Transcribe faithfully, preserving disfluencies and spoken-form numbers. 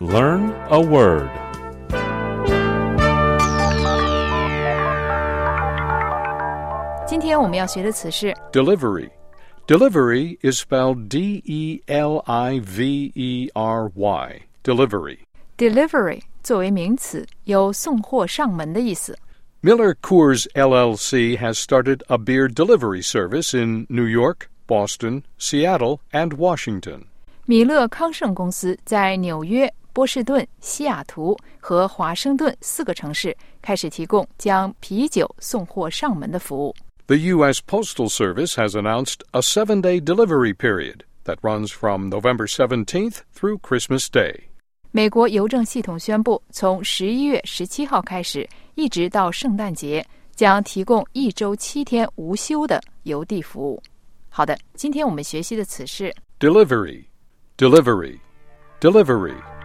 Learn a word. Today 今天我们要学的词是 Delivery. Delivery is spelled D E L I V E R Y. Delivery. delivery 作为名词，有送货上门的意思。 Miller Coors L L C has started a beer delivery service in New York, Boston, Seattle, and Washington. 米勒康盛公司在纽约、波士顿、西雅图和华盛顿四个城市开始提供将啤酒送货上门的服务。 The U S Postal Service has announced a seven-day delivery period that runs from November seventeenth through Christmas Day. 美国邮政系统宣布，从十一月十七号开始，一直到圣诞节，将提供一周七天无休的邮递服务。好的，今天我们学习的词是 Delivery, delivery, delivery.